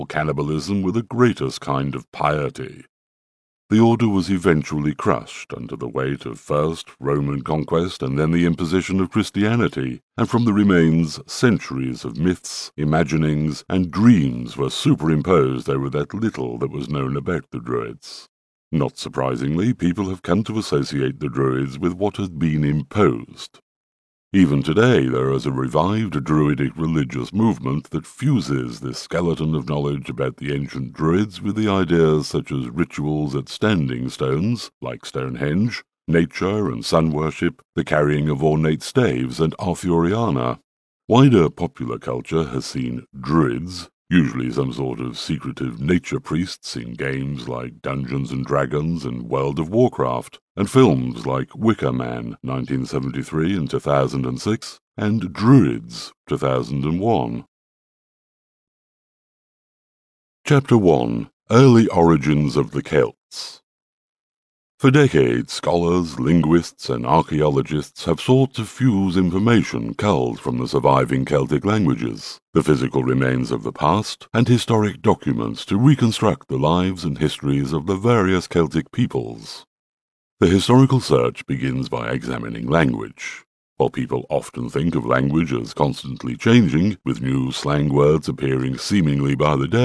cannibalism were the greatest kind of piety. The order was eventually crushed under the weight of first Roman conquest and then the imposition of Christianity, and from the remains centuries of myths, imaginings, and dreams were superimposed over that little that was known about the Druids. Not surprisingly, people have come to associate the Druids with what had been imposed. Even today, there is a revived Druidic religious movement that fuses this skeleton of knowledge about the ancient Druids with the ideas such as rituals at standing stones, like Stonehenge, nature and sun worship, the carrying of ornate staves, and Arthuriana. Wider popular culture has seen Druids, usually some sort of secretive nature priests in games like Dungeons & Dragons and World of Warcraft, and films like Wicker Man, 1973 and 2006, and Druids, 2001. Chapter 1. Early Origins of the Celts. For decades, scholars, linguists, and archaeologists have sought to fuse information culled from the surviving Celtic languages, the physical remains of the past, and historic documents to reconstruct the lives and histories of the various Celtic peoples. The historical search begins by examining language. While people often think of language as constantly changing, with new slang words appearing seemingly by the day,